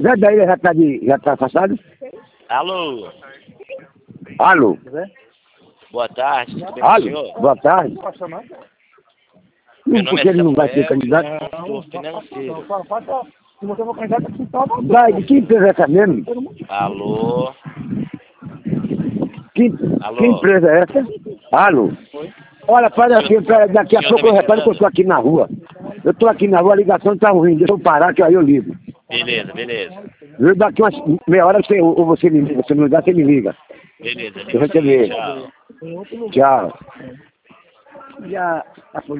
Zé daí já tá afastado? Alô, Alô? boa tarde, tudo bem com o Alô? senhor? Boa tarde. Meu Por nome que é ele não vai ser Samuel, candidato? consultor financeiro. Vai, de que empresa é essa mesmo? Alô, Que alô, empresa é essa? Alô? Olha, para aqui, daqui a senhor tá pouco me eu reparo que eu escutando? tô aqui na rua. Eu tô aqui na rua, a ligação tá ruim. Deixa eu parar que aí eu ligo. Beleza, beleza, Daqui umas meia hora você, ou você me liga, você me ligar, você me liga. beleza, Eu ligo sim, recebi. tchau. Tchau. Já